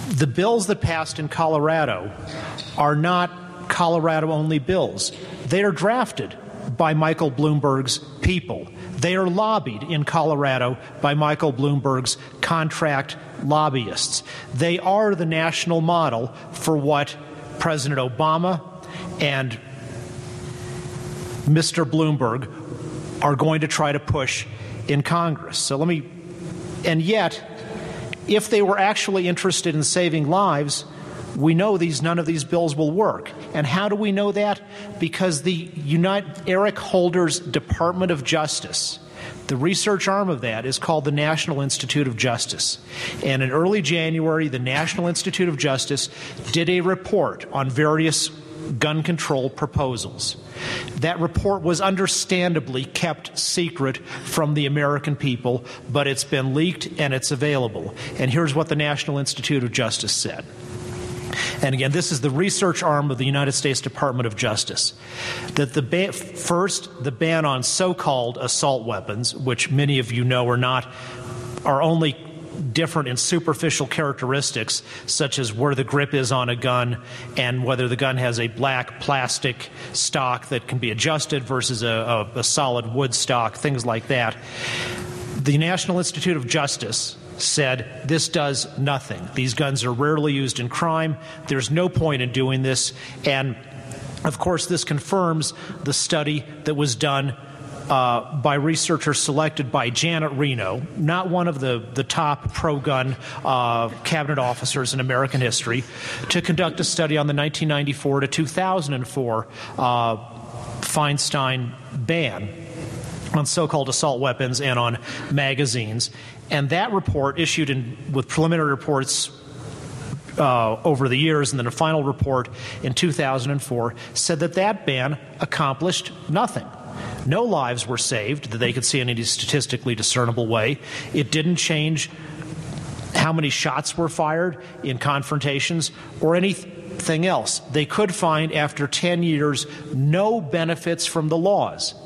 The bills that passed in Colorado are not Colorado-only bills. They are drafted by Michael Bloomberg's people. They are lobbied in Colorado by Michael Bloomberg's contract lobbyists. They are the national model for what President Obama and Mr. Bloomberg are going to try to push in Congress. And yet, if they were actually interested in saving lives, we know none of these bills will work. And how do we know that? Because Eric Holder's Department of Justice, the research arm of that, is called the National Institute of Justice. And in early January, the National Institute of Justice did a report on various gun control proposals. That report was understandably kept secret from the American people, but it's been leaked and it's available. And here's what the National Institute of Justice said. And again, this is the research arm of the United States Department of Justice. That the ban on so-called assault weapons, which many of you know are only different in superficial characteristics, such as where the grip is on a gun and whether the gun has a black plastic stock that can be adjusted versus a solid wood stock, things like that. The National Institute of Justice said this does nothing. These guns are rarely used in crime. There's no point in doing this. And, of course, this confirms the study that was done by researchers selected by Janet Reno, not one of the top pro-gun cabinet officers in American history, to conduct a study on the 1994 to 2004 Feinstein ban on so-called assault weapons and on magazines. And that report, issued with preliminary reports over the years and then a final report in 2004, said that ban accomplished nothing. No lives were saved that they could see in any statistically discernible way. It didn't change how many shots were fired in confrontations or anything else. They could find, after 10 years, no benefits from the laws.